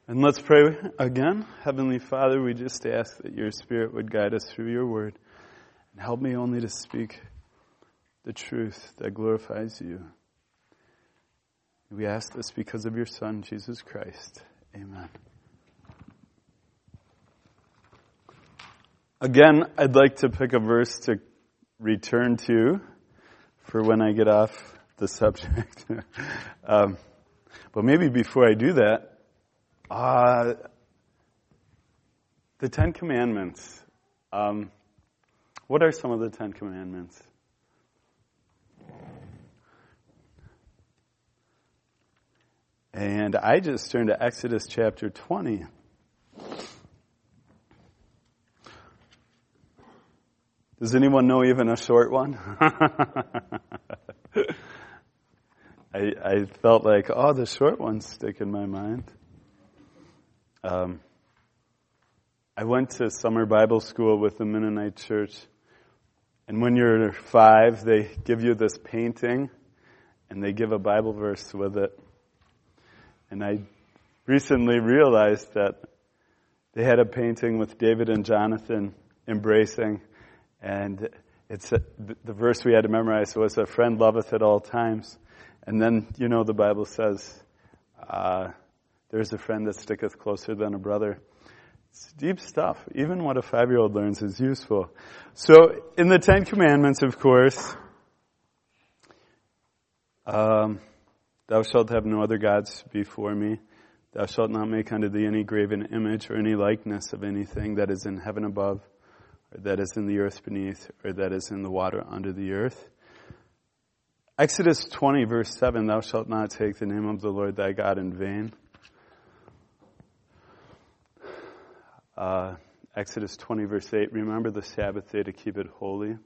And let's pray again. Heavenly Father, we just ask that your Spirit would guide us through your word and help me only to speak the truth that glorifies you. We ask this because of your Son, Jesus Christ. Amen. Again, I'd like to pick a verse to return to for when I get off the subject. But maybe before I do that, the Ten Commandments. What are some of the Ten Commandments? And I just turned to Exodus chapter 20. Does anyone know even a short one? I felt like, the short ones stick in my mind. I went to summer Bible school with the Mennonite church. And when you're 5, they give you this painting, and they give a Bible verse with it. And I recently realized that they had a painting with David and Jonathan embracing, and the verse we had to memorize was, "A friend loveth at all times." And then, the Bible says, "There's a friend that sticketh closer than a brother." It's deep stuff. Even what a 5-year-old learns is useful. So, in the Ten Commandments, of course, thou shalt have no other gods before me. Thou shalt not make unto thee any graven image or any likeness of anything that is in heaven above, or that is in the earth beneath, or that is in the water under the earth. Exodus 20, verse 7, thou shalt not take the name of the Lord thy God in vain. Exodus 20, verse 8, remember the Sabbath day to keep it holy.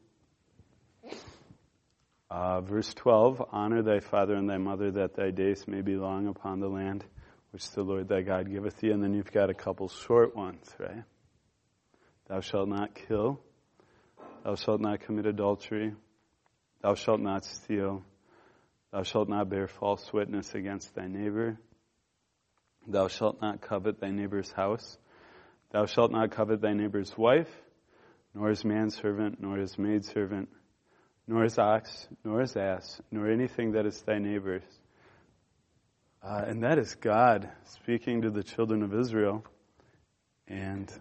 Verse 12, honor thy father and thy mother, that thy days may be long upon the land which the Lord thy God giveth thee. And then you've got a couple short ones, right? Thou shalt not kill. Thou shalt not commit adultery. Thou shalt not steal. Thou shalt not bear false witness against thy neighbor. Thou shalt not covet thy neighbor's house. Thou shalt not covet thy neighbor's wife, nor his manservant, nor his maidservant, nor his ox, nor his ass, nor anything that is thy neighbor's. And that is God speaking to the children of Israel. And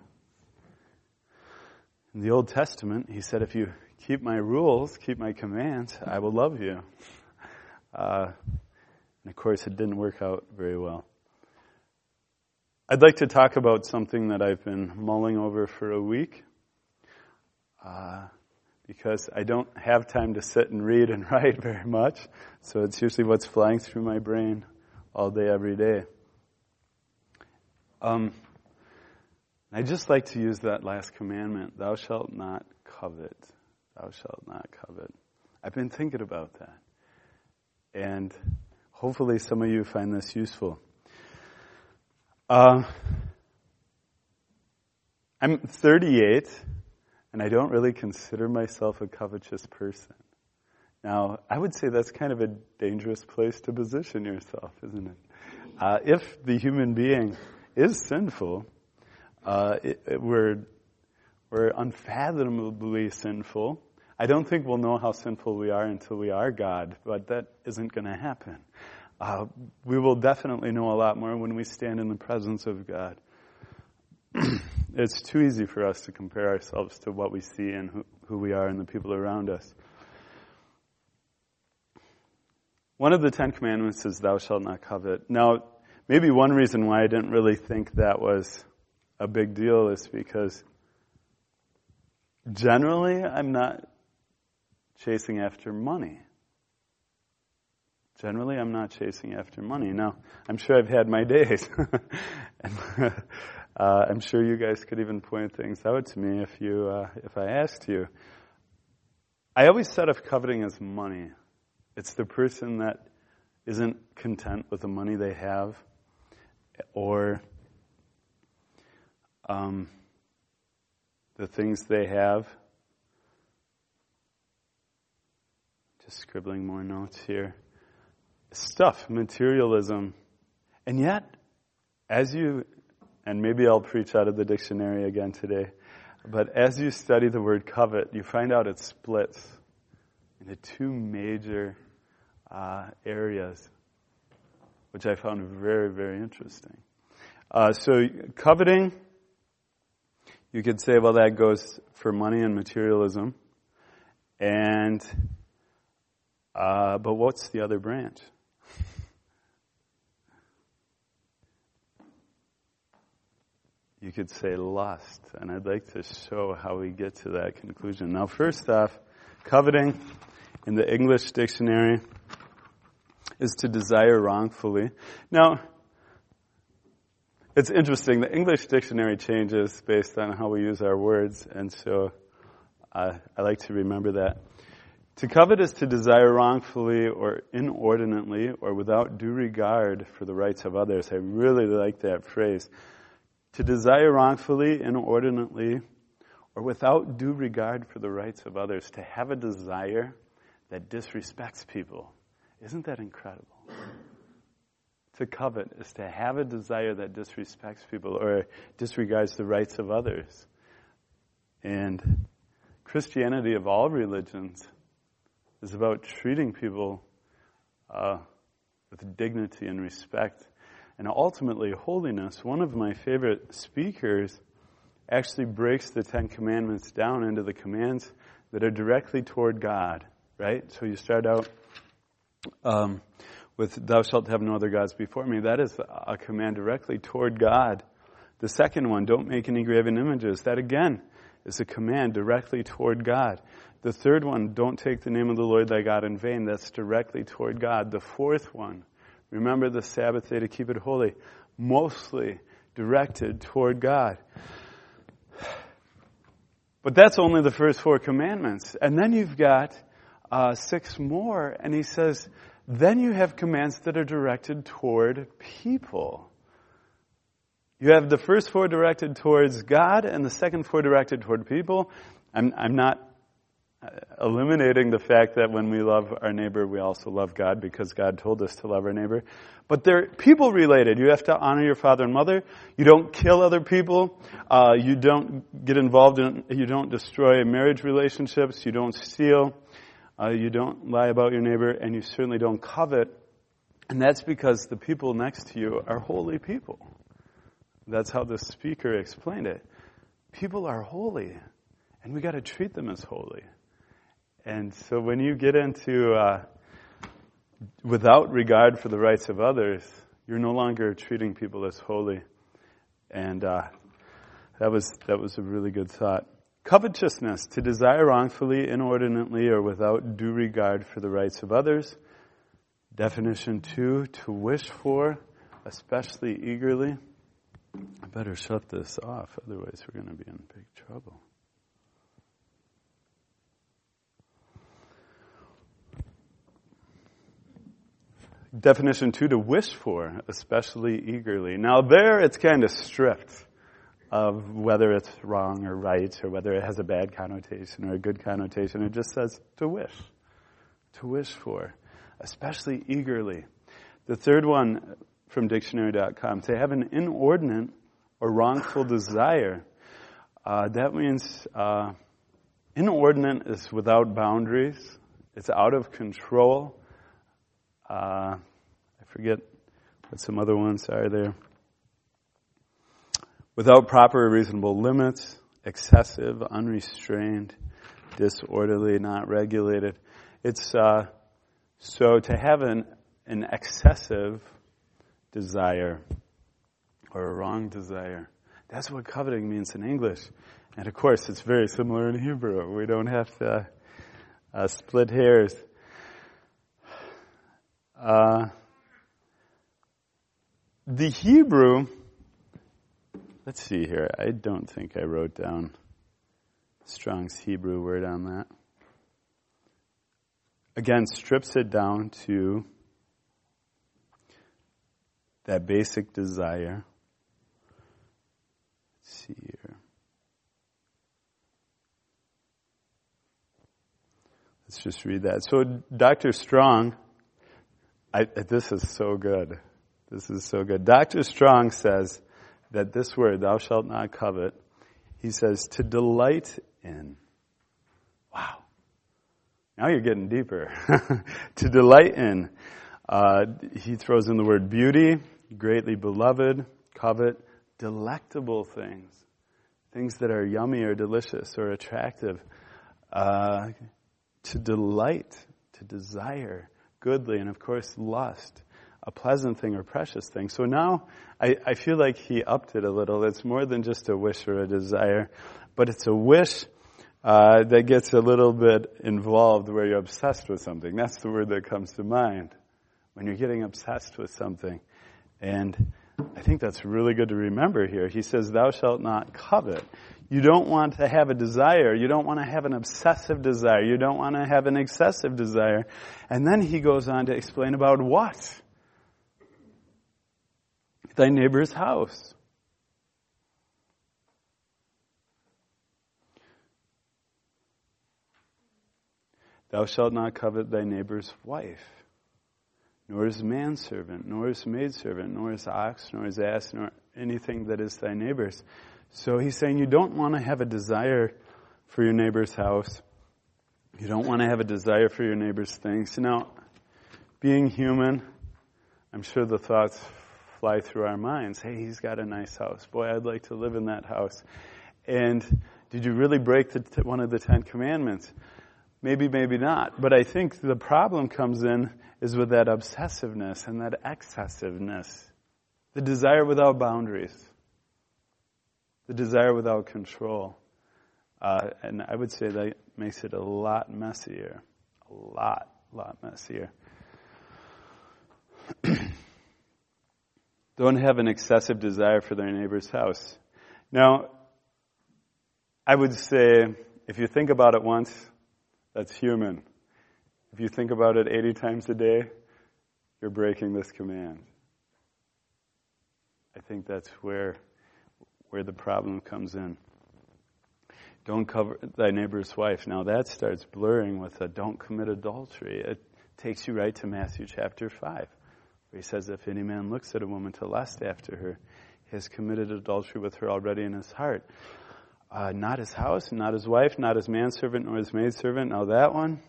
in the Old Testament, he said, if you keep my rules, keep my commands, I will love you. And of course, it didn't work out very well. I'd like to talk about something that I've been mulling over for a week. Because I don't have time to sit and read and write very much. So it's usually what's flying through my brain all day, every day. I just like to use that last commandment, thou shalt not covet. Thou shalt not covet. I've been thinking about that. And hopefully some of you find this useful. I'm 38, and I don't really consider myself a covetous person. Now, I would say that's kind of a dangerous place to position yourself, isn't it? If the human being is sinful, we're unfathomably sinful. I don't think we'll know how sinful we are until we are God, but that isn't going to happen. We will definitely know a lot more when we stand in the presence of God. It's too easy for us to compare ourselves to what we see and who we are and the people around us. One of the Ten Commandments is thou shalt not covet. Now, maybe one reason why I didn't really think that was a big deal is because generally I'm not chasing after money. Generally, I'm not chasing after money. Now, I'm sure I've had my days. And, I'm sure you guys could even point things out to me if I asked you. I always thought of coveting as money. It's the person that isn't content with the money they have, or the things they have. Just scribbling more notes here. Stuff, materialism. And yet, and maybe I'll preach out of the dictionary again today, but as you study the word covet, you find out it splits into two major areas, which I found very, very interesting. So coveting, you could say, well, that goes for money and materialism. And, but what's the other branch? You could say lust. And I'd like to show how we get to that conclusion. Now, first off, coveting in the English dictionary is to desire wrongfully. Now, it's interesting. The English dictionary changes based on how we use our words, and so I like to remember that. To covet is to desire wrongfully or inordinately or without due regard for the rights of others. I really like that phrase. To desire wrongfully, inordinately, or without due regard for the rights of others. To have a desire that disrespects people. Isn't that incredible? To covet is to have a desire that disrespects people or disregards the rights of others. And Christianity, of all religions, is about treating people with dignity and respect. And ultimately, holiness. One of my favorite speakers actually breaks the Ten Commandments down into the commands that are directly toward God, right? So you start out with, thou shalt have no other gods before me. That is a command directly toward God. The second one, don't make any graven images. That again is a command directly toward God. The third one, don't take the name of the Lord thy God in vain. That's directly toward God. The fourth one, remember the Sabbath day to keep it holy. Mostly directed toward God. But that's only the first 4 commandments. And then you've got 6 more, and he says, then you have commands that are directed toward people. You have the first 4 directed towards God, and the second 4 directed toward people. I'm not eliminating the fact that when we love our neighbor, we also love God, because God told us to love our neighbor. But they're people related. You have to honor your father and mother. You don't kill other people. You don't get involved you don't destroy marriage relationships. You don't steal. You don't lie about your neighbor, and you certainly don't covet. And that's because the people next to you are holy people. That's how the speaker explained it. People are holy, and we got to treat them as holy. And so when you get into without regard for the rights of others, you're no longer treating people as holy. And that was a really good thought. Covetousness, to desire wrongfully, inordinately, or without due regard for the rights of others. Definition 2, to wish for, especially eagerly. I better shut this off, otherwise we're going to be in big trouble. Definition 2, to wish for, especially eagerly. Now there it's kind of stripped of whether it's wrong or right, or whether it has a bad connotation or a good connotation. It just says to wish for, especially eagerly. The third one from dictionary.com, to have an inordinate or wrongful desire. That means inordinate is without boundaries. It's out of control. I forget what some other ones are there. Without proper or reasonable limits, excessive, unrestrained, disorderly, not regulated. It's so to have an excessive desire or a wrong desire. That's what coveting means in English. And of course, it's very similar in Hebrew. We don't have to split hairs. The Hebrew, let's see here. I don't think I wrote down Strong's Hebrew word on that. Again, strips it down to that basic desire. Let's see here. Let's just read that. So Dr. Strong, this is so good. This is so good. Dr. Strong says that this word, thou shalt not covet, he says to delight in. Wow. Now you're getting deeper. To delight in. He throws in the word beauty, greatly beloved, covet, delectable things. Things that are yummy or delicious or attractive. To delight, to desire, goodly, and of course lust, a pleasant thing or precious thing. So now I feel like he upped it a little. It's more than just a wish or a desire, but it's a wish that gets a little bit involved where you're obsessed with something. That's the word that comes to mind when you're getting obsessed with something. And I think that's really good to remember here. He says, thou shalt not covet. You don't want to have a desire. You don't want to have an obsessive desire. You don't want to have an excessive desire. And then he goes on to explain about what? Thy neighbor's house. Thou shalt not covet thy neighbor's wife, nor his manservant, nor his maidservant, nor his ox, nor his ass, nor anything that is thy neighbor's. So he's saying you don't want to have a desire for your neighbor's house. You don't want to have a desire for your neighbor's things. Now, being human, I'm sure the thoughts fly through our minds. Hey, he's got a nice house. Boy, I'd like to live in that house. And did you really break one of the 10 Commandments? Maybe, maybe not. But I think the problem comes in is with that obsessiveness and that excessiveness. The desire without boundaries. The desire without control. And I would say that makes it a lot messier. A lot messier. Don't have an excessive desire for their neighbor's house. Now, I would say, if you think about it once, that's human. If you think about it 80 times a day, you're breaking this command. I think that's where the problem comes in. Don't covet thy neighbor's wife. Now that starts blurring with a don't commit adultery. It takes you right to Matthew chapter 5, where he says, if any man looks at a woman to lust after her, he has committed adultery with her already in his heart. Not his house, not his wife, not his manservant, nor his maidservant. Now that one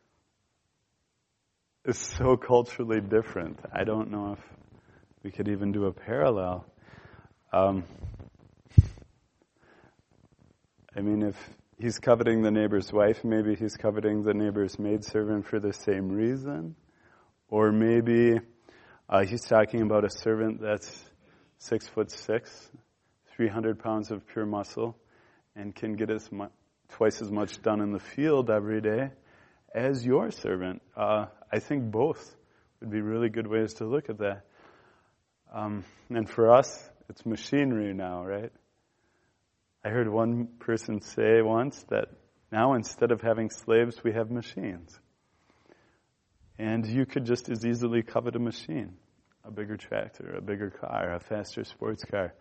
is so culturally different. I don't know if we could even do a parallel. I mean, if he's coveting the neighbor's wife, maybe he's coveting the neighbor's maidservant for the same reason. Or maybe he's talking about a servant that's 6'6", 300 pounds of pure muscle, and can get twice as much done in the field every day as your servant. I think both would be really good ways to look at that. And for us, it's machinery now, right? I heard one person say once that now instead of having slaves, we have machines. And you could just as easily covet a machine, a bigger tractor, a bigger car, a faster sports car,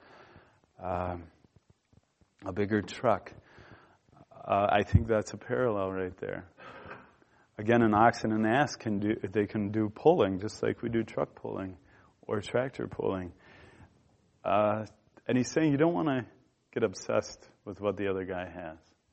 a bigger truck. I think that's a parallel right there. Again, an ox and an ass can do pulling, just like we do truck pulling or tractor pulling. And he's saying you don't want to get obsessed with what the other guy has.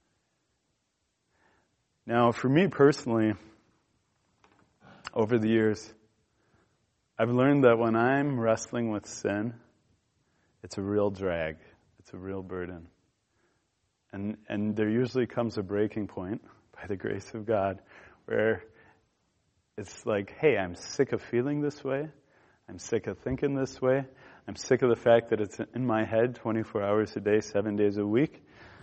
Now, for me personally, over the years, I've learned that when I'm wrestling with sin, it's a real drag. It's a real burden. And there usually comes a breaking point, by the grace of God, where it's like, hey, I'm sick of feeling this way. I'm sick of thinking this way. I'm sick of the fact that it's in my head 24 hours a day, 7 days a week.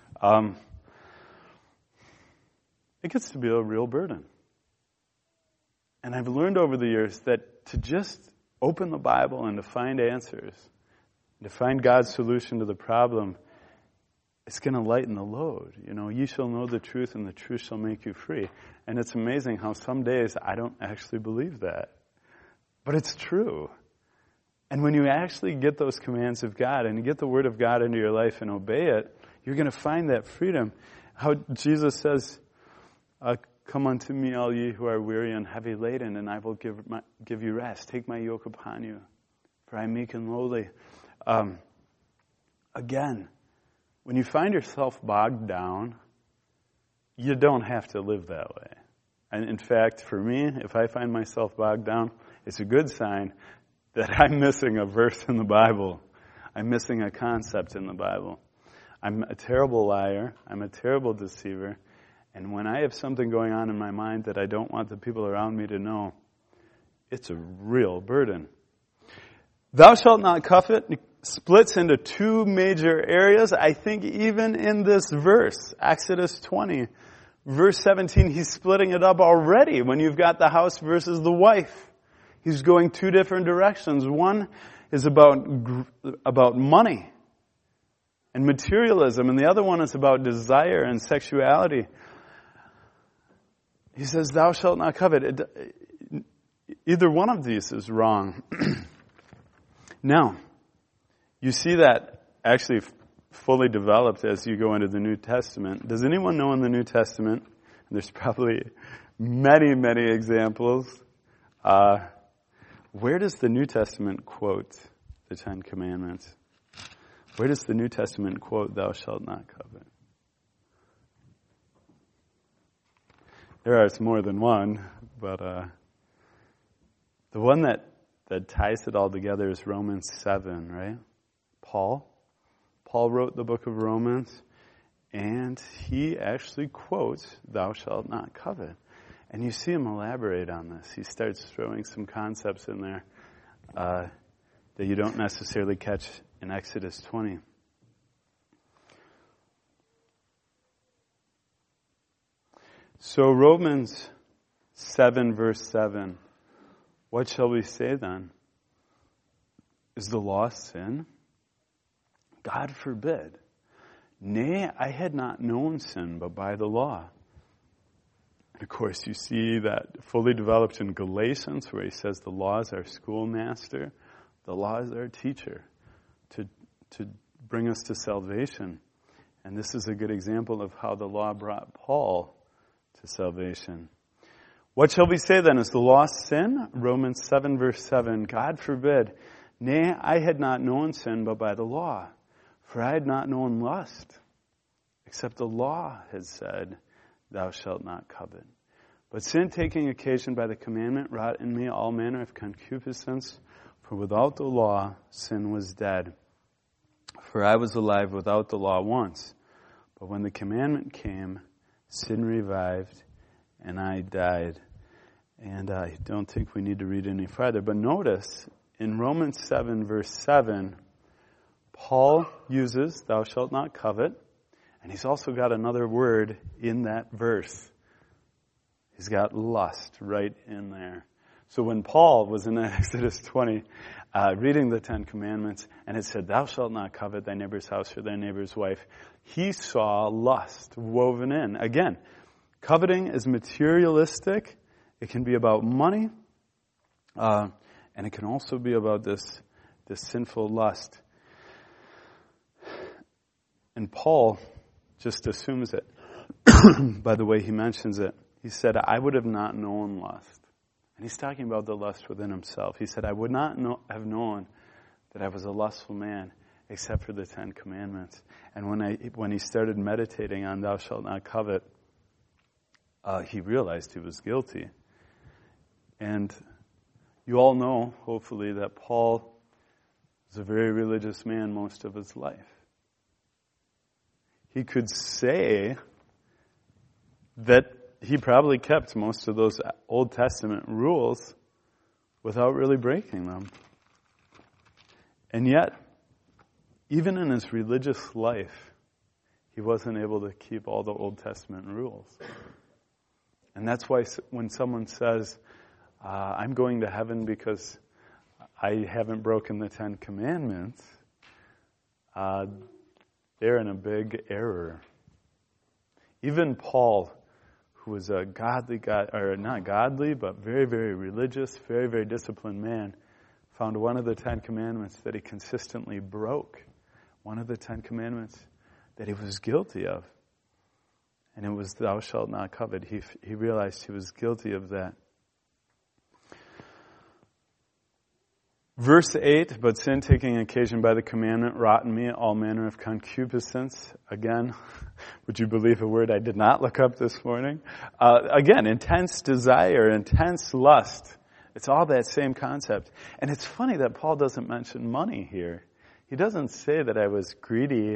It gets to be a real burden. And I've learned over the years that to just open the Bible and to find answers, to find God's solution to the problem, it's going to lighten the load. You know, ye shall know the truth and the truth shall make you free. And it's amazing how some days I don't actually believe that. But it's true. And when you actually get those commands of God and you get the Word of God into your life and obey it, you're going to find that freedom. How Jesus says, come unto me, all ye who are weary and heavy laden, and I will give you rest. Take my yoke upon you. for I'm meek and lowly. Again, when you find yourself bogged down, you don't have to live that way. And in fact, for me, if I find myself bogged down, it's a good sign that I'm missing a verse in the Bible. I'm missing a concept in the Bible. I'm a terrible liar. I'm a terrible deceiver. And when I have something going on in my mind that I don't want the people around me to know, it's a real burden. Thou shalt not covet splits into two major areas. I think even in this verse, Exodus 20, verse 17, he's splitting it up already when you've got the house versus the wife. He's going two different directions. One is about money and materialism, and the other one is about desire and sexuality. He says, thou shalt not covet. Either one of these is wrong. Now, you see that actually fully developed as you go into the New Testament. Does anyone know in the New Testament, and there's probably many, many examples, where does the New Testament quote the Ten Commandments? Where does the New Testament quote, thou shalt not covet? There is more than one, but the one that ties it all together is Romans 7, right? Paul wrote the book of Romans, and he actually quotes, thou shalt not covet. And you see him elaborate on this. He starts throwing some concepts in there that you don't necessarily catch in Exodus 20. So Romans 7 verse 7, what shall we say then? Is the law sin? God forbid. Nay, I had not known sin but by the law. And of course you see that fully developed in Galatians, where he says the law is our schoolmaster, the law is our teacher to bring us to salvation. And this is a good example of how the law brought Paul to salvation. What shall we say then? Is the law sin? Romans 7 verse 7, God forbid. Nay, I had not known sin but by the law, for I had not known lust, except the law had said, thou shalt not covet. But sin, taking occasion by the commandment, wrought in me all manner of concupiscence, for without the law sin was dead. For I was alive without the law once, but when the commandment came, sin revived, and I died. And I don't think we need to read any further. But notice, in Romans 7, verse 7, Paul uses, thou shalt not covet, and he's also got another word in that verse. He's got lust right in there. So when Paul was in Exodus 20, reading the Ten Commandments, and it said, thou shalt not covet thy neighbor's house or thy neighbor's wife, he saw lust woven in. Again, coveting is materialistic. It can be about money, and it can also be about this sinful lust. And Paul just assumes it by the way he mentions it. He said, I would have not known lust. And he's talking about the lust within himself. He said, I would not have known that I was a lustful man except for the Ten Commandments. And when he started meditating on thou shalt not covet, he realized he was guilty. And you all know, hopefully, that Paul was a very religious man most of his life. He could say that he probably kept most of those Old Testament rules without really breaking them. And yet, even in his religious life, he wasn't able to keep all the Old Testament rules. And that's why when someone says, I'm going to heaven because I haven't broken the Ten Commandments, they're in a big error. Even Paul, who was a godly guy, or not godly, but very, very religious, very, very disciplined man, found one of the Ten Commandments that he consistently broke. One of the Ten Commandments that he was guilty of. And it was, thou shalt not covet. He realized he was guilty of that. Verse 8, but sin taking occasion by the commandment wrought in me all manner of concupiscence. Again, would you believe a word I did not look up this morning? Again, intense desire, intense lust. It's all that same concept. And it's funny that Paul doesn't mention money here. He doesn't say that I was greedy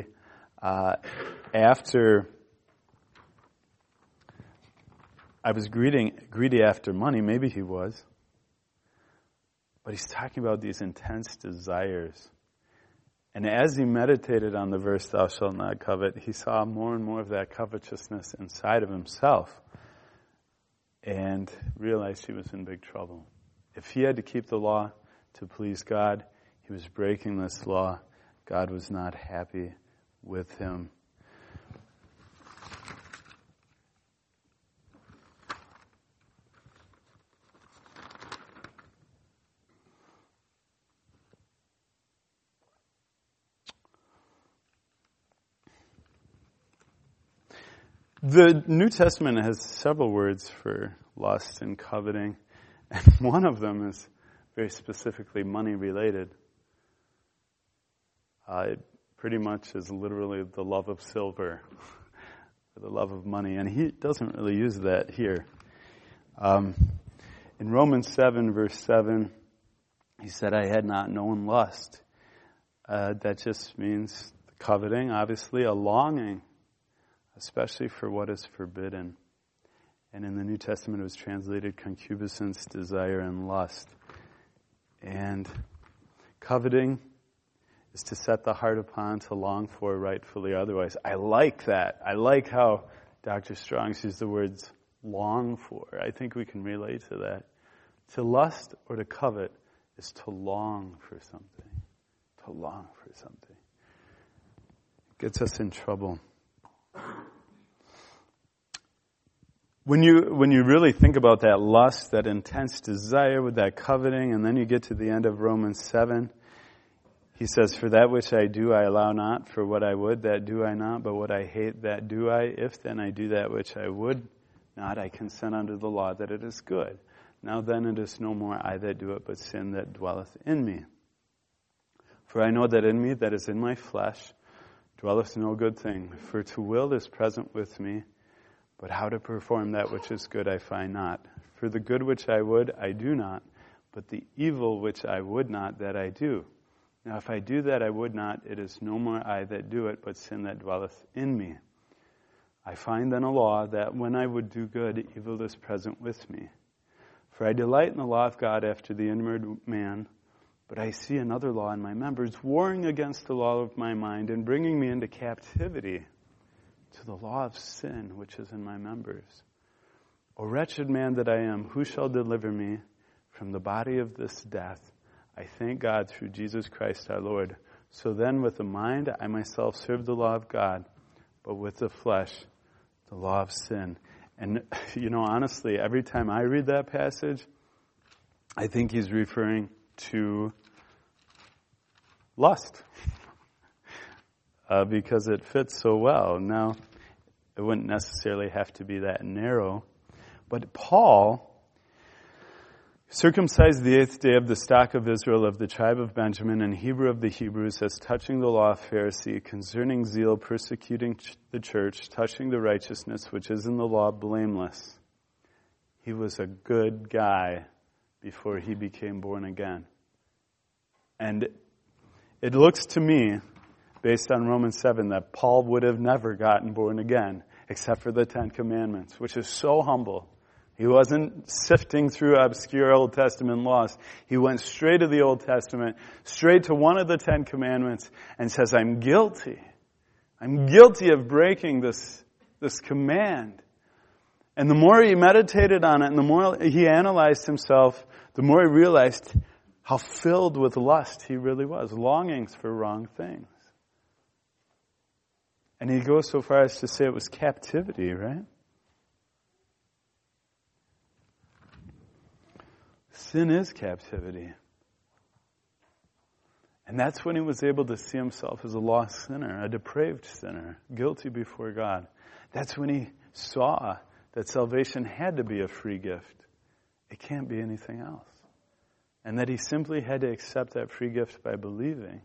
greedy after money. Maybe he was. But he's talking about these intense desires. And as he meditated on the verse, thou shalt not covet, he saw more and more of that covetousness inside of himself and realized he was in big trouble. If he had to keep the law to please God, he was breaking this law. God was not happy with him. The New Testament has several words for lust and coveting, and one of them is very specifically money related. It pretty much is literally the love of silver, or the love of money, and he doesn't really use that here. In Romans 7, verse 7, he said, I had not known lust. That just means coveting, obviously, a longing, especially for what is forbidden. And in the New Testament it was translated concupiscence, desire, and lust. And coveting is to set the heart upon, to long for, rightfully otherwise. I like that. I like how Dr. Strong's used the words long for. I think we can relate to that. To lust or to covet is to long for something. To long for something. It gets us in trouble. When you really think about that lust, that intense desire with that coveting, and then you get to the end of Romans 7, he says, for that which I do I allow not, for what I would that do I not, but what I hate that do I. If then I do that which I would not, I consent unto the law that it is good. Now then it is no more I that do it, but sin that dwelleth in me. For I know that in me, that is in my flesh, dwelleth no good thing. For to will is present with me, but how to perform that which is good I find not. For the good which I would, I do not, but the evil which I would not, that I do. Now if I do that I would not, it is no more I that do it, but sin that dwelleth in me. I find then a law, that when I would do good, evil is present with me. For I delight in the law of God after the inward man, but I see another law in my members, warring against the law of my mind, and bringing me into captivity to the law of sin which is in my members. O wretched man that I am, who shall deliver me from the body of this death? I thank God through Jesus Christ our Lord. So then with the mind I myself serve the law of God, but with the flesh the law of sin. And honestly, every time I read that passage, I think he's referring to lust. Because it fits so well. Now, it wouldn't necessarily have to be that narrow. But Paul circumcised the 8th day of the stock of Israel of the tribe of Benjamin and Hebrew of the Hebrews, as touching the law of Pharisee, concerning zeal, persecuting the church, touching the righteousness which is in the law, blameless. He was a good guy before he became born again. And it looks to me, based on Romans 7, that Paul would have never gotten born again, except for the 10 Commandments, which is so humble. He wasn't sifting through obscure Old Testament laws. He went straight to the Old Testament, straight to one of the 10 Commandments, and says, I'm guilty. I'm guilty of breaking this command. And the more he meditated on it, and the more he analyzed himself, the more he realized how filled with lust he really was, longings for wrong things. And he goes so far as to say it was captivity, right? Sin is captivity. And that's when he was able to see himself as a lost sinner, a depraved sinner, guilty before God. That's when he saw that salvation had to be a free gift. It can't be anything else. and that he simply had to accept that free gift by believing.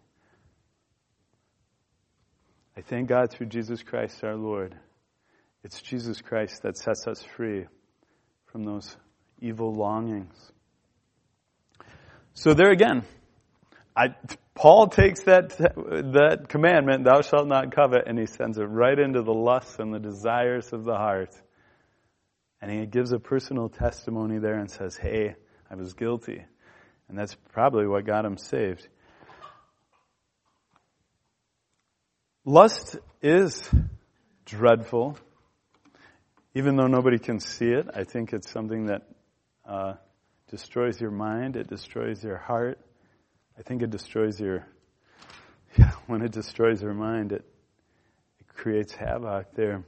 I thank God through Jesus Christ our Lord. It's Jesus Christ that sets us free from those evil longings. So there again, Paul takes that commandment, thou shalt not covet, and he sends it right into the lusts and the desires of the heart. And he gives a personal testimony there and says, hey, I was guilty. And that's probably what got him saved. Lust is dreadful. Even though nobody can see it, I think it's something that destroys your mind. It destroys your heart. I think it destroys when it destroys your mind, it creates havoc there.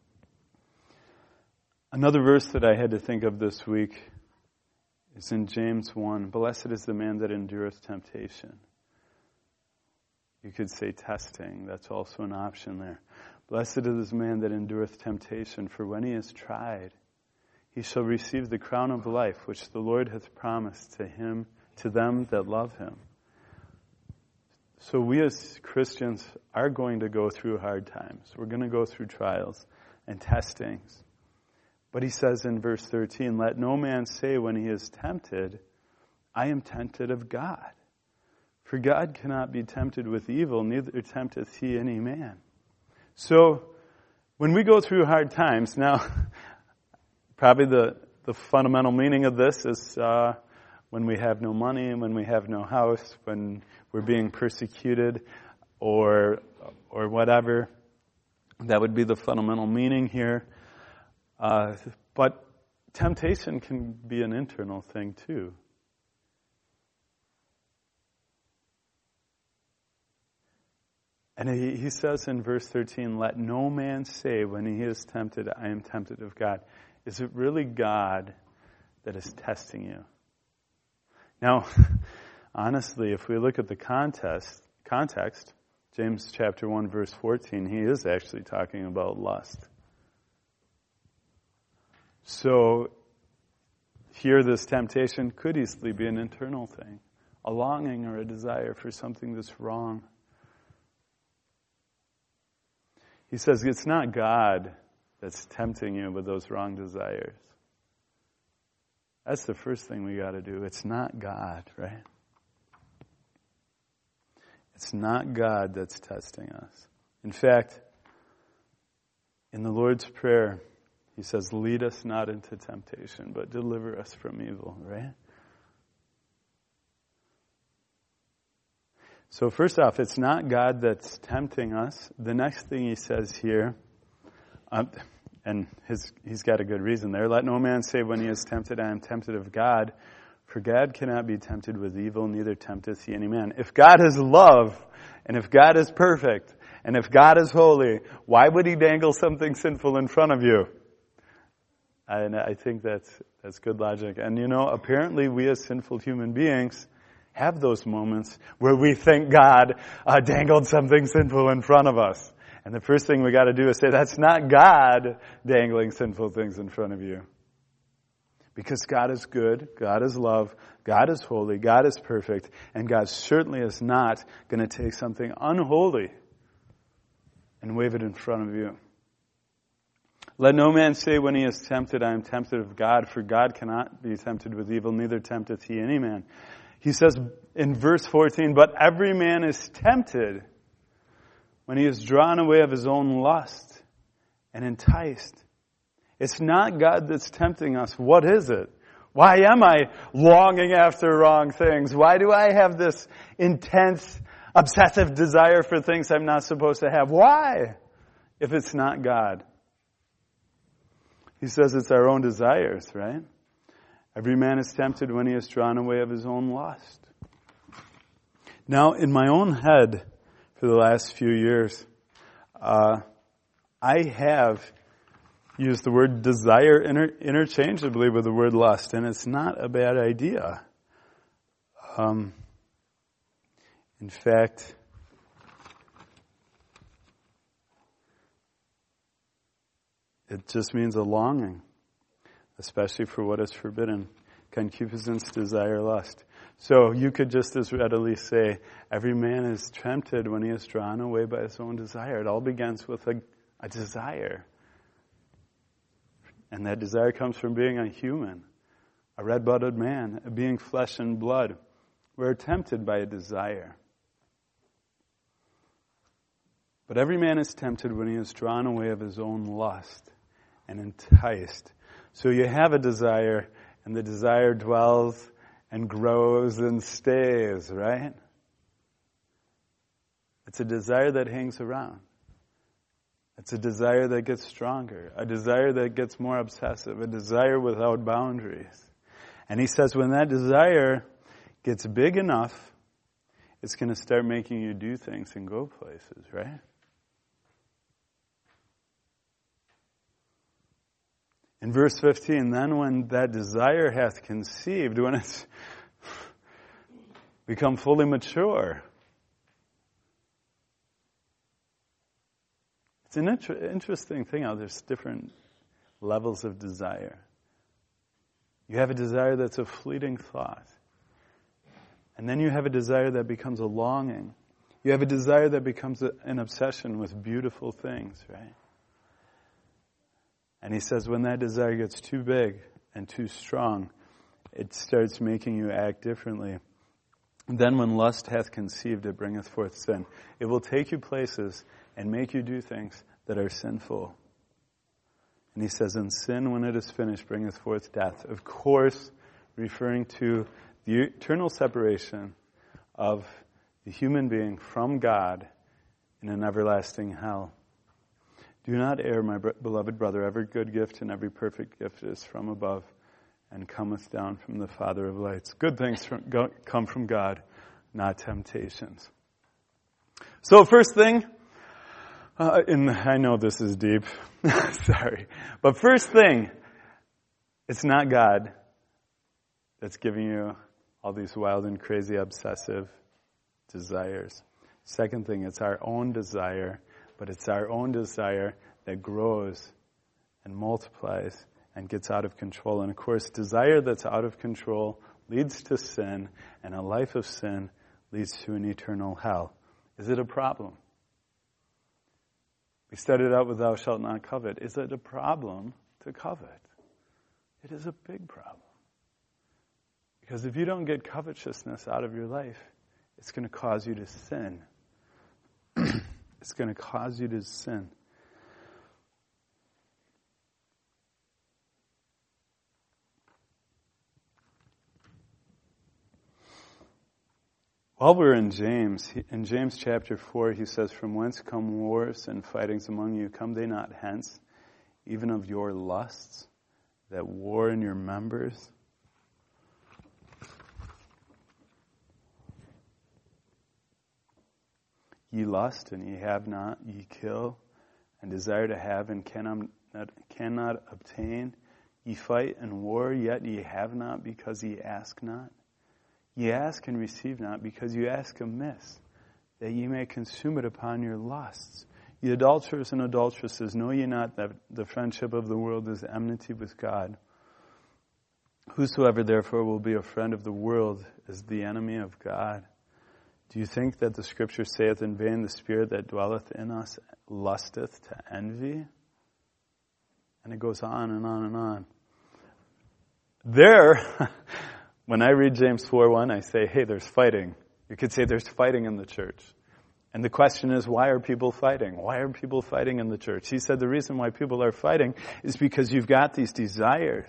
Another verse that I had to think of this week is in James 1. Blessed is the man that endureth temptation. You could say testing. That's also an option there. Blessed is the man that endureth temptation, for when he is tried, he shall receive the crown of life, which the Lord hath promised to them that love him. So we as Christians are going to go through hard times. We're going to go through trials and testings. But he says in verse 13, let no man say when he is tempted, I am tempted of God. For God cannot be tempted with evil, neither tempteth he any man. So when we go through hard times, now probably the fundamental meaning of this is when we have no money, when we have no house, when we're being persecuted or whatever. That would be the fundamental meaning here. But temptation can be an internal thing too. And he says in verse 13, let no man say when he is tempted, I am tempted of God. Is it really God that is testing you? Now, honestly, if we look at the context, James chapter 1, verse 14, he is actually talking about lust. So here this temptation could easily be an internal thing, a longing or a desire for something that's wrong. He says it's not God that's tempting you with those wrong desires. That's the first thing we got to do. It's not God, right? It's not God that's testing us. In fact, in the Lord's Prayer, he says, lead us not into temptation, but deliver us from evil, right? So first off, it's not God that's tempting us. The next thing he says here, and he's got a good reason there, let no man say when he is tempted, I am tempted of God, for God cannot be tempted with evil, neither tempteth he any man. If God is love, and if God is perfect, and if God is holy, why would he dangle something sinful in front of you? And I think that's good logic. And apparently we as sinful human beings have those moments where we think God dangled something sinful in front of us. And the first thing we got to do is say, that's not God dangling sinful things in front of you. Because God is good, God is love, God is holy, God is perfect, and God certainly is not going to take something unholy and wave it in front of you. Let no man say when he is tempted, I am tempted of God, for God cannot be tempted with evil, neither tempteth he any man. He says in verse 14, but every man is tempted when he is drawn away of his own lust and enticed. It's not God that's tempting us. What is it? Why am I longing after wrong things? Why do I have this intense, obsessive desire for things I'm not supposed to have? Why? If it's not God. He says it's our own desires, right? Every man is tempted when he is drawn away of his own lust. Now, in my own head, for the last few years, I have used the word desire interchangeably with the word lust, and it's not a bad idea. In fact, it just means a longing, especially for what is forbidden. Concupiscence, desire, lust. So you could just as readily say, every man is tempted when he is drawn away by his own desire. It all begins with a desire. And that desire comes from being a human, a red-blooded man, being flesh and blood. We're tempted by a desire. But every man is tempted when he is drawn away of his own lust and enticed. So you have a desire, and the desire dwells and grows and stays, right? It's a desire that hangs around. It's a desire that gets stronger, a desire that gets more obsessive, a desire without boundaries. And he says when that desire gets big enough, it's going to start making you do things and go places, right? In verse 15, then when that desire hath conceived, when it's become fully mature, it's an interesting thing how there's different levels of desire. You have a desire that's a fleeting thought. And then you have a desire that becomes a longing. You have a desire that becomes an obsession with beautiful things, right? And he says when that desire gets too big and too strong, it starts making you act differently. Then when lust hath conceived, it bringeth forth sin. It will take you places and make you do things that are sinful. And he says, and sin, when it is finished, bringeth forth death. Of course, referring to the eternal separation of the human being from God in an everlasting hell. Do not err, my beloved brother. Every good gift and every perfect gift is from above and cometh down from the Father of lights. Good things come from God, not temptations. So first thing, and I know this is deep, sorry, but first thing, it's not God that's giving you all these wild and crazy obsessive desires. Second thing, it's our own desire, but it's our own desire that grows and multiplies and gets out of control. And of course, desire that's out of control leads to sin, and a life of sin leads to an eternal hell. Is it a problem? We started out with thou shalt not covet. Is it a problem to covet? It is a big problem. Because if you don't get covetousness out of your life, it's going to cause you to sin. It's going to cause you to sin. While we're in James chapter 4, he says, from whence come wars and fightings among you? Come they not hence, even of your lusts, that war in your members? Ye lust, and ye have not, ye kill, and desire to have, and cannot obtain. Ye fight and war, yet ye have not, because ye ask not. Ye ask and receive not, because you ask amiss, that ye may consume it upon your lusts. Ye adulterers and adulteresses, know ye not that the friendship of the world is enmity with God? Whosoever therefore will be a friend of the world is the enemy of God. Do you think that the Scripture saith in vain, the Spirit that dwelleth in us lusteth to envy? And it goes on and on and on. There, when I read James 4:1, I say, hey, there's fighting. You could say there's fighting in the church. And the question is, why are people fighting? Why are people fighting in the church? He said the reason why people are fighting is because you've got these desires.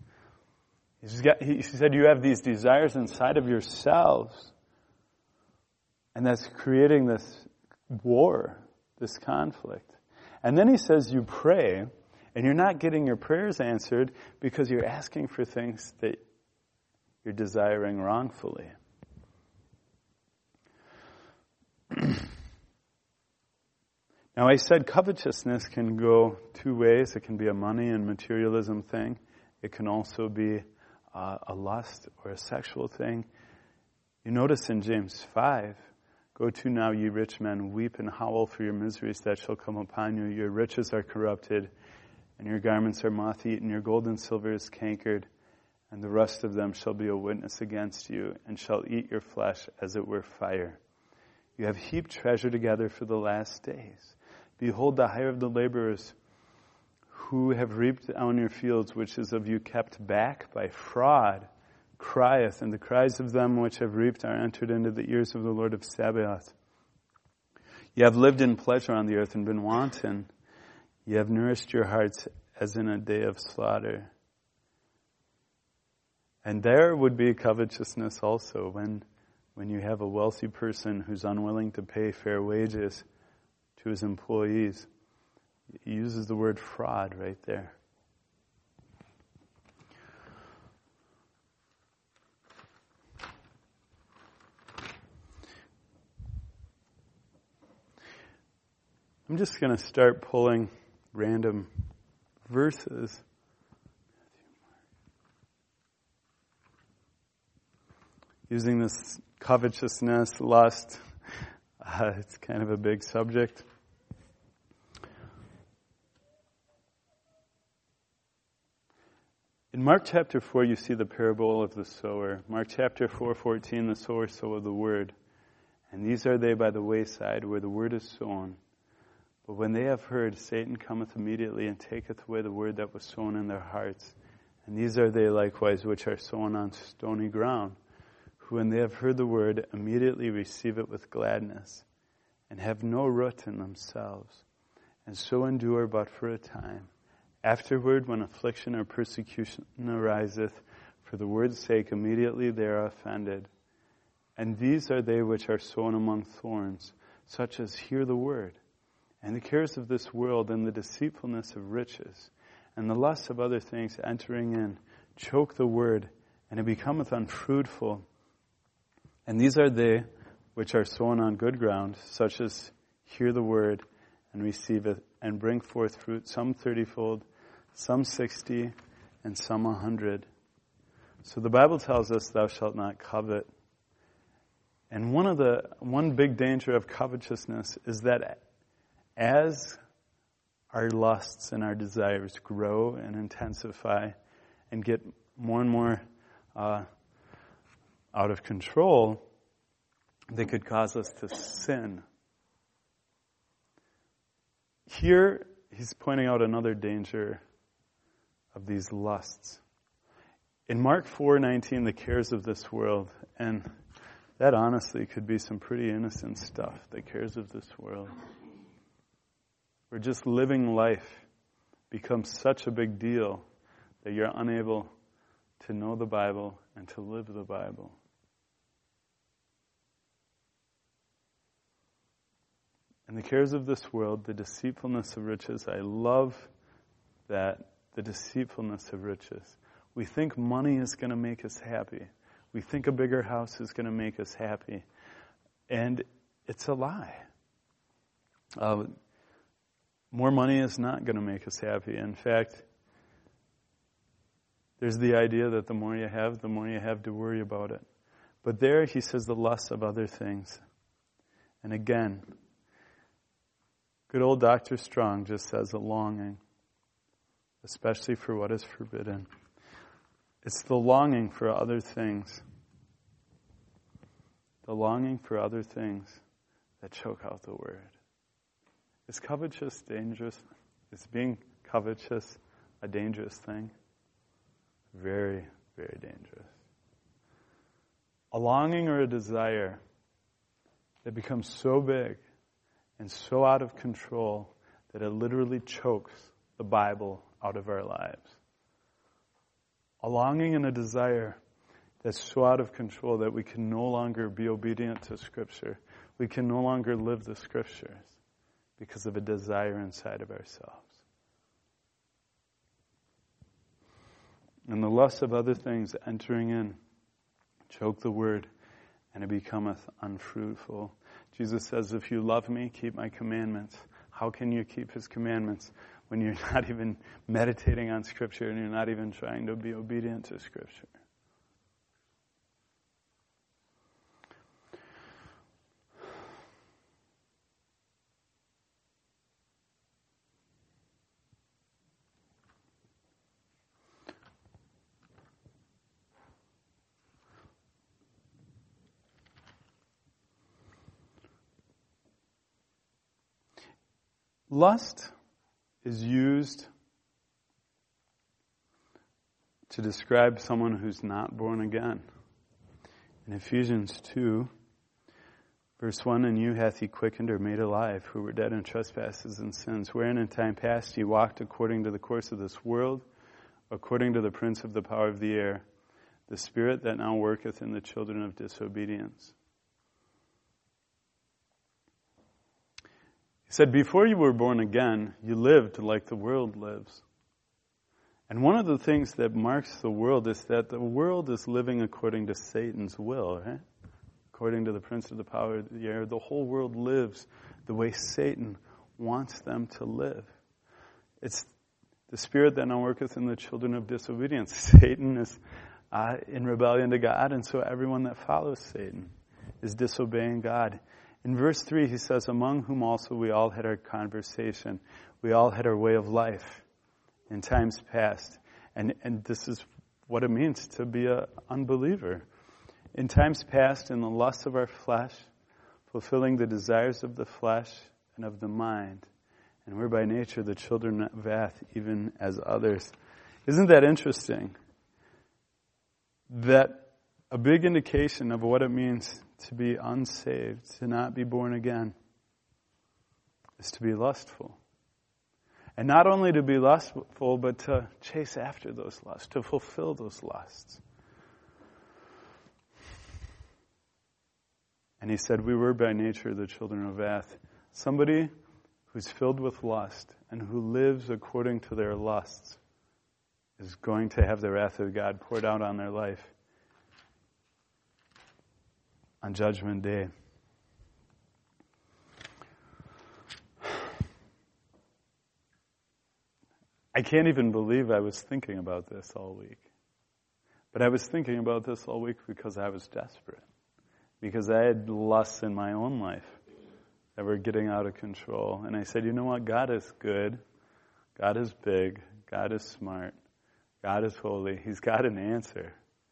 He said you have these desires inside of yourselves. And that's creating this war, this conflict. And then he says you pray, and you're not getting your prayers answered because you're asking for things that you're desiring wrongfully. Now I said covetousness can go two ways. It can be a money and materialism thing. It can also be a lust or a sexual thing. You notice in James 5, go to now, ye rich men, weep and howl for your miseries that shall come upon you. Your riches are corrupted, and your garments are moth-eaten. Your gold and silver is cankered, and the rest of them shall be a witness against you, and shall eat your flesh as it were fire. You have heaped treasure together for the last days. Behold, the hire of the laborers who have reaped on your fields, which is of you kept back by fraud, crieth, and the cries of them which have reaped are entered into the ears of the Lord of Sabaoth. Ye have lived in pleasure on the earth and been wanton. Ye have nourished your hearts as in a day of slaughter. And there would be covetousness also when you have a wealthy person who's unwilling to pay fair wages to his employees. He uses the word fraud right there. I'm just going to start pulling random verses. Using this covetousness, lust, it's kind of a big subject. In Mark chapter 4, you see the parable of the sower. Mark chapter 4:14, the sower soweth the word. And these are they by the wayside, where the word is sown. But when they have heard, Satan cometh immediately and taketh away the word that was sown in their hearts. And these are they likewise which are sown on stony ground, who when they have heard the word, immediately receive it with gladness, and have no root in themselves, and so endure but for a time. Afterward, when affliction or persecution ariseth, for the word's sake, immediately they are offended. And these are they which are sown among thorns, such as hear the word, and the cares of this world, and the deceitfulness of riches, and the lust of other things entering in, choke the word, and it becometh unfruitful. And these are they which are sown on good ground, such as hear the word, and receive it, and bring forth fruit, some 30-fold, some 60, and some 100. So the Bible tells us, thou shalt not covet. And one big danger of covetousness is that as our lusts and our desires grow and intensify and get more and more out of control, they could cause us to sin. Here, he's pointing out another danger of these lusts. In Mark 4:19, the cares of this world, and that honestly could be some pretty innocent stuff, the cares of this world. Where just living life becomes such a big deal that you're unable to know the Bible and to live the Bible. And the cares of this world, the deceitfulness of riches, I love that, the deceitfulness of riches. We think money is going to make us happy. We think a bigger house is going to make us happy. And it's a lie. More money is not going to make us happy. In fact, there's the idea that the more you have to worry about it. But there he says the lust of other things. And again, good old Dr. Strong just says a longing, especially for what is forbidden. It's the longing for other things. The longing for other things that choke out the word. Is covetous dangerous? Is being covetous a dangerous thing? Very, very dangerous. A longing or a desire that becomes so big and so out of control that it literally chokes the Bible out of our lives. A longing and a desire that's so out of control that we can no longer be obedient to Scripture. We can no longer live the Scriptures because of a desire inside of ourselves. And the lust of other things entering in, choke the word, and it becometh unfruitful. Jesus says, if you love me, keep my commandments. How can you keep his commandments when you're not even meditating on Scripture and you're not even trying to be obedient to Scripture? Lust is used to describe someone who's not born again. In Ephesians 2, verse 1, "And you hath he quickened or made alive, who were dead in trespasses and sins, wherein in time past ye walked according to the course of this world, according to the prince of the power of the air, the spirit that now worketh in the children of disobedience." He said, before you were born again, you lived like the world lives. And one of the things that marks the world is that the world is living according to Satan's will, right? According to the prince of the power of the air, the whole world lives the way Satan wants them to live. It's the spirit that now worketh in the children of disobedience. Satan is in rebellion to God, and so everyone that follows Satan is disobeying God. In verse 3, he says, "Among whom also we all had our conversation." We all had our way of life in times past. And this is what it means to be an unbeliever. In times past, in the lusts of our flesh, fulfilling the desires of the flesh and of the mind. And we're by nature the children of wrath, even as others. Isn't that interesting? That a big indication of what it means to be unsaved, to not be born again, is to be lustful. And not only to be lustful, but to chase after those lusts, to fulfill those lusts. And he said, we were by nature the children of wrath. Somebody who's filled with lust and who lives according to their lusts is going to have the wrath of God poured out on their life on Judgment Day. I can't even believe I was thinking about this all week. But I was thinking about this all week because I was desperate. Because I had lusts in my own life that were getting out of control. And I said, you know what? God is good. God is big. God is smart. God is holy. He's got an answer.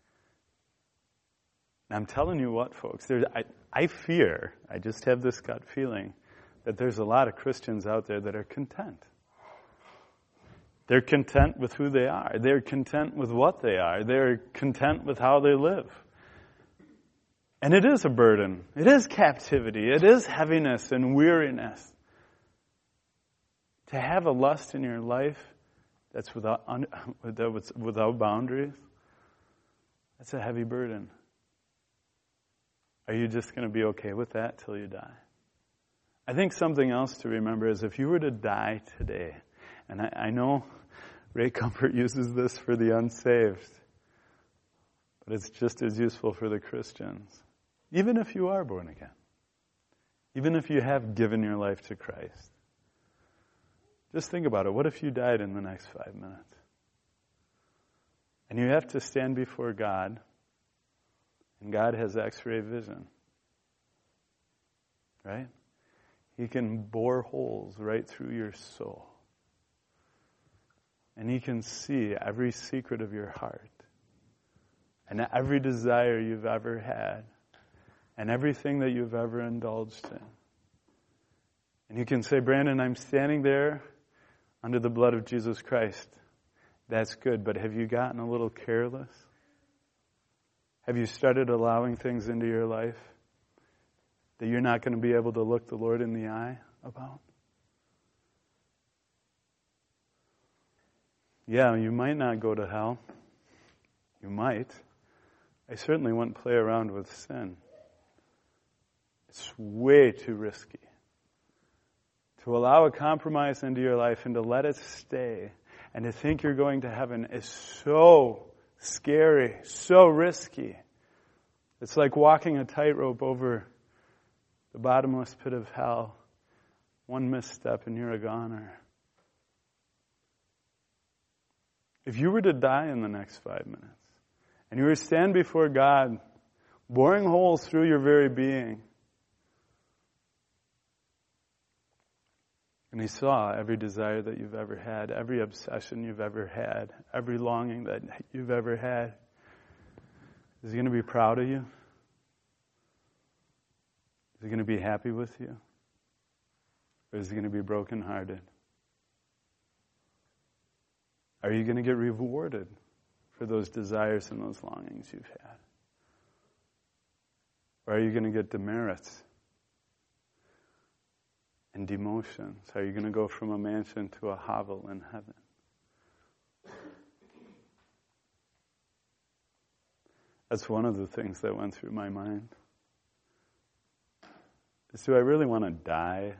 And I'm telling you what, folks, I fear, I just have this gut feeling, that there's a lot of Christians out there that are content. They're content with who they are. They're content with what they are. They're content with how they live. And it is a burden. It is captivity. It is heaviness and weariness. To have a lust in your life that's without boundaries, that's a heavy burden. Are you just going to be okay with that till you die? I think something else to remember is if you were to die today, and I know Ray Comfort uses this for the unsaved, but it's just as useful for the Christians. Even if you are born again, even if you have given your life to Christ, just think about it. What if you died in the next 5 minutes? And you have to stand before God, and God has X-ray vision, right? He can bore holes right through your soul. And He can see every secret of your heart and every desire you've ever had and everything that you've ever indulged in. And you can say, Brandon, I'm standing there under the blood of Jesus Christ. That's good, but have you gotten a little careless? Have you started allowing things into your life that you're not going to be able to look the Lord in the eye about? Yeah, you might not go to hell. You might. I certainly wouldn't play around with sin. It's way too risky. To allow a compromise into your life and to let it stay and to think you're going to heaven is so scary, so risky. It's like walking a tightrope over the bottomless pit of hell. One misstep and you're a goner. If you were to die in the next 5 minutes, and you were to stand before God, boring holes through your very being, and He saw every desire that you've ever had, every obsession you've ever had, every longing that you've ever had, is He going to be proud of you? Is He going to be happy with you? Or is he going to be brokenhearted? Are you going to get rewarded for those desires and those longings you've had? Or are you going to get demerits and demotions? Are you going to go from a mansion to a hovel in heaven? That's one of the things that went through my mind. Do I really want to die?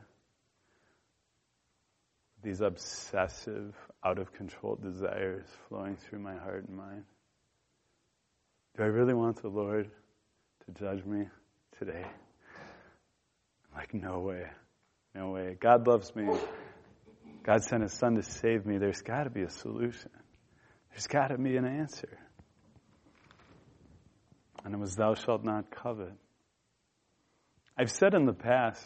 These obsessive, out-of-control desires flowing through my heart and mind. Do I really want the Lord to judge me today? I'm like, no way. No way. God loves me. God sent His Son to save me. There's got to be a solution. There's got to be an answer. And it was, thou shalt not covet. I've said in the past,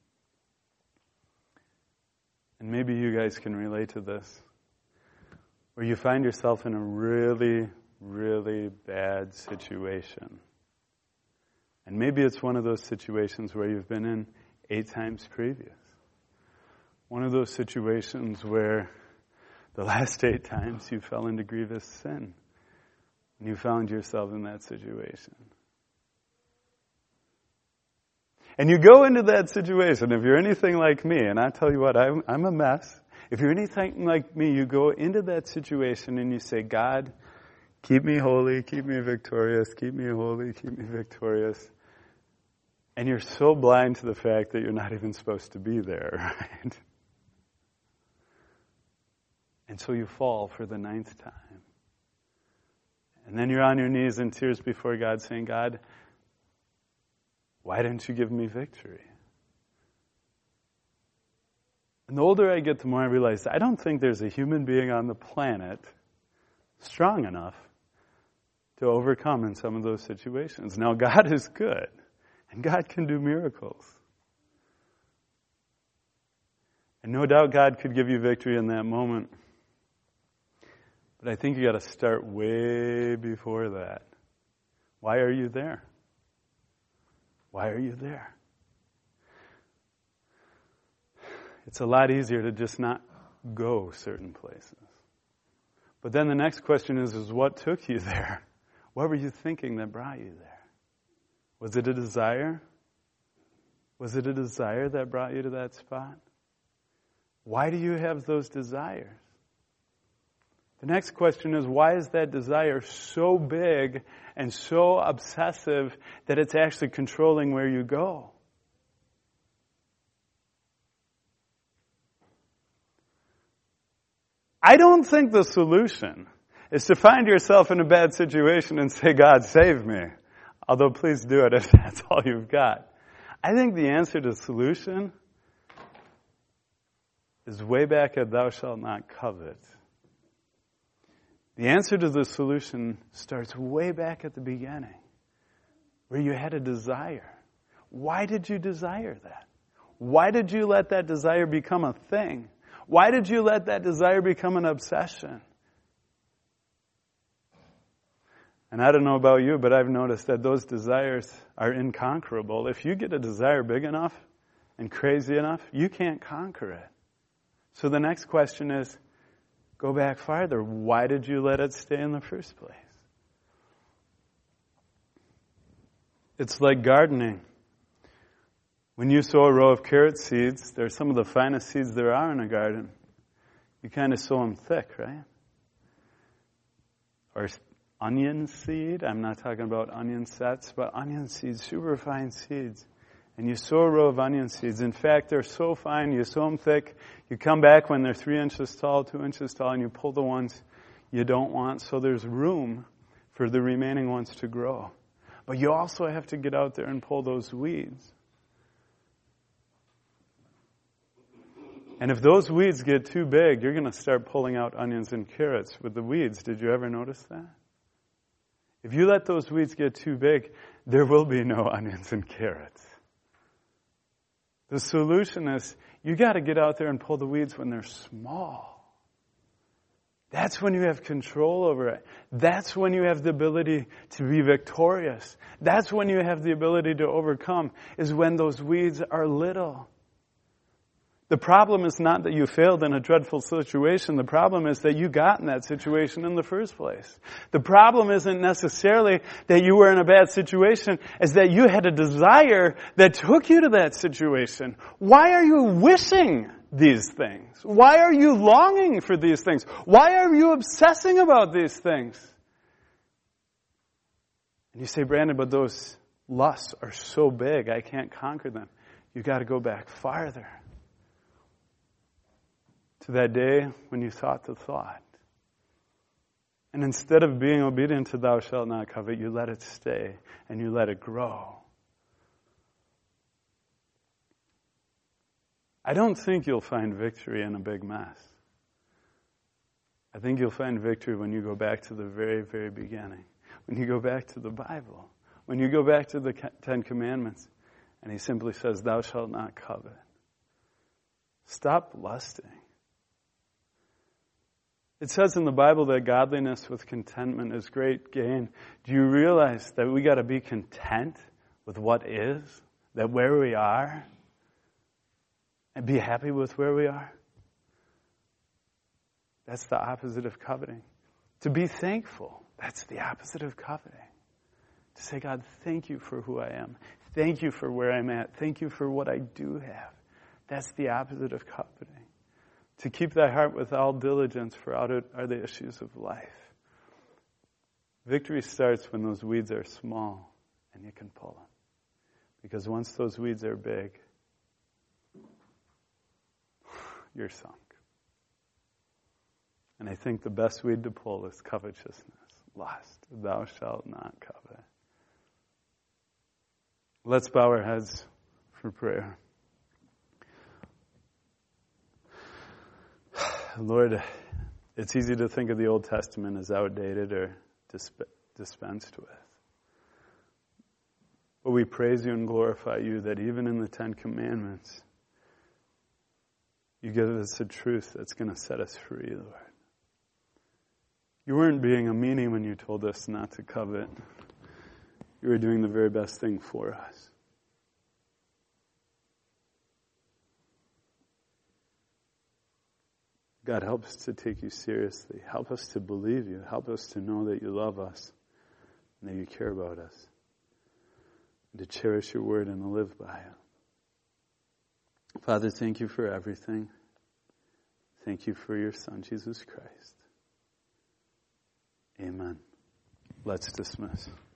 and maybe you guys can relate to this, where you find yourself in a really, really bad situation. And maybe it's one of those situations where you've been in 8 times previous. One of those situations where the last 8 times you fell into grievous sin. And you found yourself in that situation. And you go into that situation, if you're anything like me, and I tell you what, I'm a mess. If you're anything like me, you go into that situation and you say, God, keep me holy, keep me victorious, keep me holy, keep me victorious. And you're so blind to the fact that you're not even supposed to be there, right? And so you fall for the 9th time. And then you're on your knees in tears before God saying, God, why didn't you give me victory? And the older I get, the more I realize I don't think there's a human being on the planet strong enough to overcome in some of those situations. Now, God is good, and God can do miracles. And no doubt God could give you victory in that moment. But I think you got to start way before that. Why are you there? Why are you there? It's a lot easier to just not go certain places. But then the next question is what took you there? What were you thinking that brought you there? Was it a desire? Was it a desire that brought you to that spot? Why do you have those desires? The next question is, why is that desire so big and so obsessive that it's actually controlling where you go? I don't think the solution is to find yourself in a bad situation and say, God, save me. Although please do it if that's all you've got. I think the answer to the solution is way back at thou shalt not covet. The answer to the solution starts way back at the beginning, where you had a desire. Why did you desire that? Why did you let that desire become a thing? Why did you let that desire become an obsession? And I don't know about you, but I've noticed that those desires are inconquerable. If you get a desire big enough and crazy enough, you can't conquer it. So the next question is, go back farther. Why did you let it stay in the first place? It's like gardening. When you sow a row of carrot seeds, they're some of the finest seeds there are in a garden. You kind of sow them thick, right? Or onion seed. I'm not talking about onion sets, but onion seeds, super fine seeds. And you sow a row of onion seeds. In fact, they're so fine, you sow them thick. You come back when they're 3 inches tall, 2 inches tall, and you pull the ones you don't want. So there's room for the remaining ones to grow. But you also have to get out there and pull those weeds. And if those weeds get too big, you're going to start pulling out onions and carrots with the weeds. Did you ever notice that? If you let those weeds get too big, there will be no onions and carrots. The solution is you got to get out there and pull the weeds when they're small. That's when you have control over it. That's when you have the ability to be victorious. That's when you have the ability to overcome, is when those weeds are little. The problem is not that you failed in a dreadful situation. The problem is that you got in that situation in the first place. The problem isn't necessarily that you were in a bad situation, it's that you had a desire that took you to that situation. Why are you wishing these things? Why are you longing for these things? Why are you obsessing about these things? And you say, Brandon, but those lusts are so big, I can't conquer them. You got to go back farther. To that day when you thought the thought. And instead of being obedient to thou shalt not covet, you let it stay and you let it grow. I don't think you'll find victory in a big mess. I think you'll find victory when you go back to the very, very beginning. When you go back to the Bible. When you go back to the Ten Commandments. And he simply says, thou shalt not covet. Stop lusting. It says in the Bible that godliness with contentment is great gain. Do you realize that we got to be content with what is? That where we are? And be happy with where we are? That's the opposite of coveting. To be thankful, that's the opposite of coveting. To say, God, thank you for who I am. Thank you for where I'm at. Thank you for what I do have. That's the opposite of coveting. To keep thy heart with all diligence, for out it are the issues of life. Victory starts when those weeds are small and you can pull them. Because once those weeds are big, you're sunk. And I think the best weed to pull is covetousness, lust. Thou shalt not covet. Let's bow our heads for prayer. Lord, it's easy to think of the Old Testament as outdated or dispensed with. But we praise you and glorify you that even in the Ten Commandments, you give us a truth that's going to set us free, Lord. You weren't being a meanie when you told us not to covet. You were doing the very best thing for us. God, help us to take you seriously. Help us to believe you. Help us to know that you love us and that you care about us. And to cherish your word and to live by it. Father, thank you for everything. Thank you for your Son, Jesus Christ. Amen. Let's dismiss.